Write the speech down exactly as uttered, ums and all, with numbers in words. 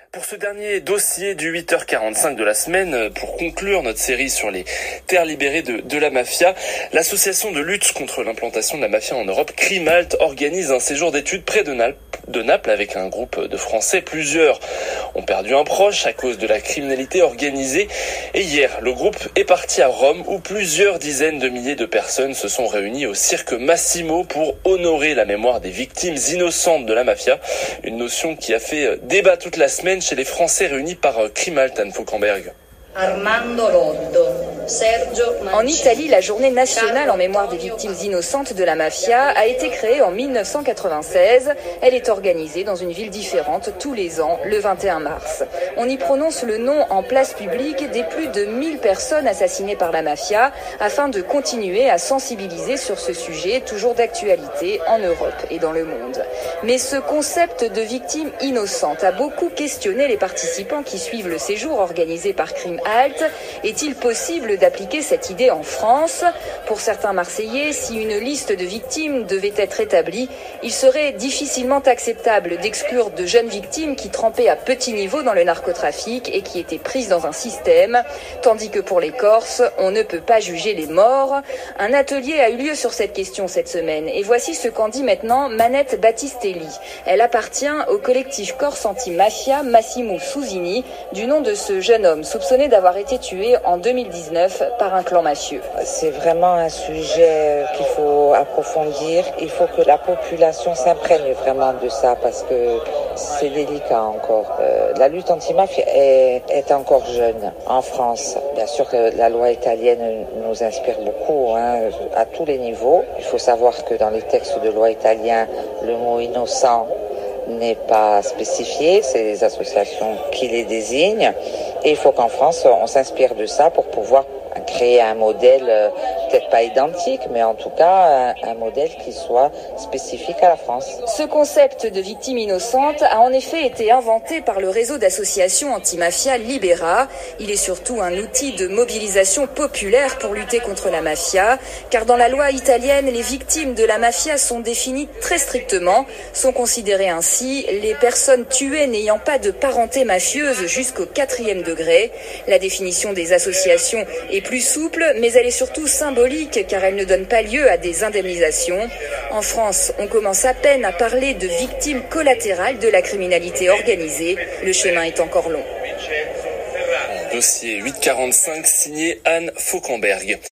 Pour ce dernier dossier du huit heures quarante-cinq de la semaine, pour conclure notre série sur les terres libérées de, de la mafia, l'association de lutte contre l'implantation de la mafia en Europe, Crimalt, organise un séjour d'études près de Naples, de Naples avec un groupe de Français. Plusieurs ont perdu un proche à cause de la criminalité organisée. Et hier, le groupe est parti à Rome où plusieurs dizaines de milliers de personnes se sont réunies au Cirque Massimo pour honorer la mémoire des victimes innocentes de la mafia. Une notion qui a fait débat toute la semaine chez les Français réunis par Crimalt, Anne Fauquemberg. En Italie, la journée nationale en mémoire des victimes innocentes de la mafia a été créée en mille neuf cent quatre-vingt-seize. Elle est organisée dans une ville différente tous les ans, le vingt et un mars. On y prononce le nom en place publique des plus de mille personnes assassinées par la mafia afin de continuer à sensibiliser sur ce sujet toujours d'actualité en Europe et dans le monde. Mais ce concept de victime innocente a beaucoup questionné les participants qui suivent le séjour organisé par Crimalt. Est-il possible d'appliquer cette idée en France? Pour certains Marseillais, si une liste de victimes devait être établie, il serait difficilement acceptable d'exclure de jeunes victimes qui trempaient à petit niveau dans le narcotrafic et qui étaient prises dans un système, tandis que pour les Corses, on ne peut pas juger les morts. Un atelier a eu lieu sur cette question cette semaine et voici ce qu'en dit maintenant Manette Battistelli. Elle appartient au collectif corse anti-mafia Massimo Susini, du nom de ce jeune homme soupçonné d'avoir été tué en deux mille dix-neuf par un clan mafieux. C'est vraiment un sujet qu'il faut approfondir. Il faut que la population s'imprègne vraiment de ça parce que c'est délicat encore. Euh, la lutte anti-mafia est, est encore jeune en France. Bien sûr que la loi italienne nous inspire beaucoup hein, à tous les niveaux. Il faut savoir que dans les textes de loi italiens, le mot innocent n'est pas spécifié, c'est les associations qui les désignent. Et il faut qu'en France, on s'inspire de ça pour pouvoir créer un modèle, euh, peut-être pas identique, mais en tout cas un, un modèle qui soit spécifique à la France. Ce concept de victime innocente a en effet été inventé par le réseau d'associations anti-mafia Libera. Il est surtout un outil de mobilisation populaire pour lutter contre la mafia, car dans la loi italienne, les victimes de la mafia sont définies très strictement. Sont considérées ainsi les personnes tuées n'ayant pas de parenté mafieuse jusqu'au quatrième degré. La définition des associations est plus souple, mais elle est surtout symbolique car elle ne donne pas lieu à des indemnisations. En France, on commence à peine à parler de victimes collatérales de la criminalité organisée. Le chemin est encore long. Dossier huit quarante-cinq signé Anne Fauquemberg.